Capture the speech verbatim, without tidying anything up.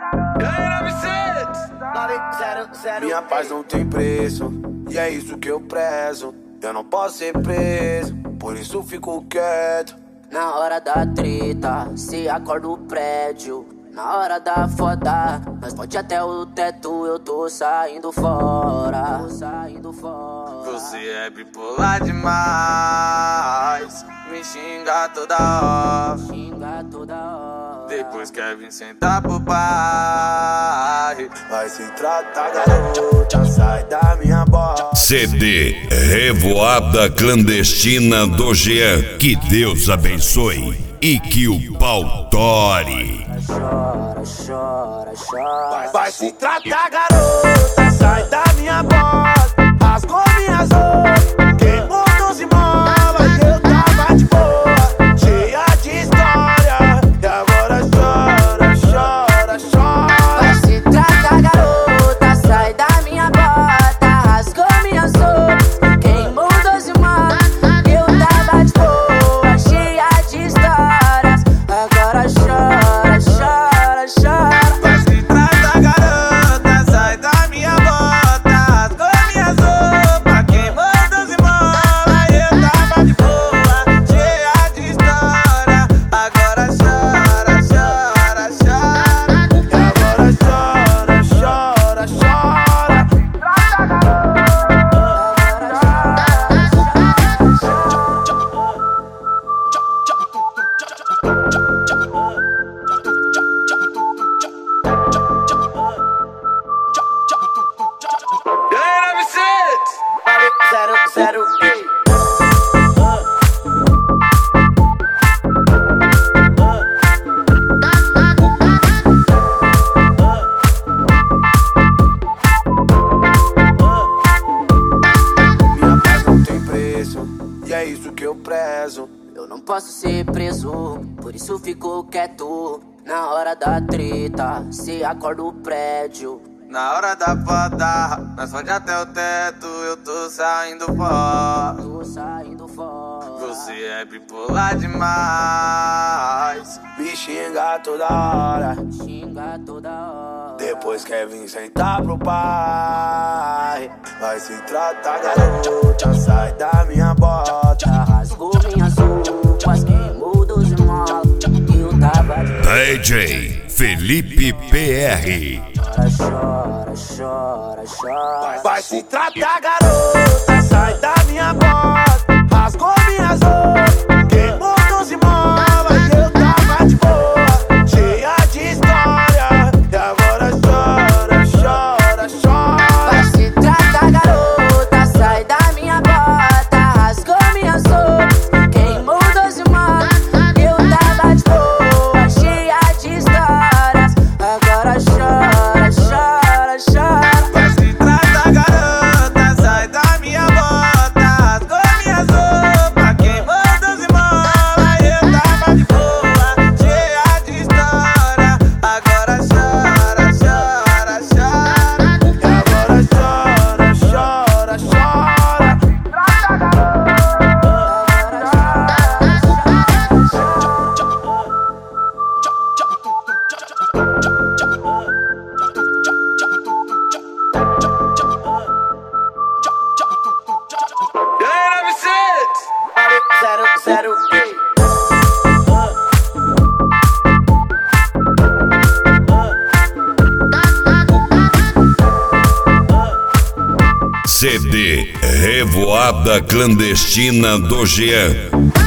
Minha paz não tem preço, e é isso que eu prezo. Eu não posso ser preso, por isso fico quieto. Na hora da treta, se acorda o prédio. Na hora da foda, nós pode até o teto. Eu tô saindo fora, tô saindo fora. Você é bipolar demais, me xinga toda hora, xinga toda hora. Depois quer vir sentar pro pai. Vai se tratar, garota, sai da minha bola. C D Revoada Clandestina do Jean. Que Deus abençoe e que o pau tore. Chora, chora, chora. Vai, vai se tratar, garota, sai da minha bola. Rasgou minhas roupas, queimou doze molas. Eu tava de boa, cheia de história, e agora chora, chora, chora. Vai se tratar, garota, sai da minha bota. Rasgou minhas roupas, queimou doze molas. Eu tava de boa, cheia de histórias, agora chora, chora, chora. Vai se tratar, garota, sai da minha bota. Rasgou minhas roupas, queimou doze molas. Eu tava de boa, cheia de história, agora chora, chora, chora. E agora chora, chora, chora. Trata, garota. Zero, zero, ei. Minha paz não tem preço, e é isso que eu prezo. Eu não posso ser preso, por isso fico quieto. Na hora da treta, se acorda o prédio. Na hora da foda, nós fode até o teto. Eu tô saindo fora, Tô saindo fora. você é bipolar demais, me xinga toda hora, Xinga toda hora. depois quer vir sentar pro pai. Vai se tratar, garota, sai da minha bota. Rasgou minhas roupas, queimou doze molas. Eu tava de D J Felipe P R. chora, chora, chora. Vai se tratar, garota, sai da minha bota. Rasgou minhas roupas, queimou doze molas. Eu tava de boa, cheia de história, e agora chora, chora, chora. Vai se tratar, garota, sai da minha bota. Rasgou minhas roupas, queimou doze molas. Eu tava de boa, cheia de histórias, agora chora, chora, chora. Vai se tratar, garota, sai da minha bota. Rasgou minhas roupas, queimou doze molas. Eu tava de boa, cheia de história, agora chora, chora, chora. E agora chora, chora, chora. Trata, garota. Zero, zero, ei. C D Revoada Clandestina do Jean.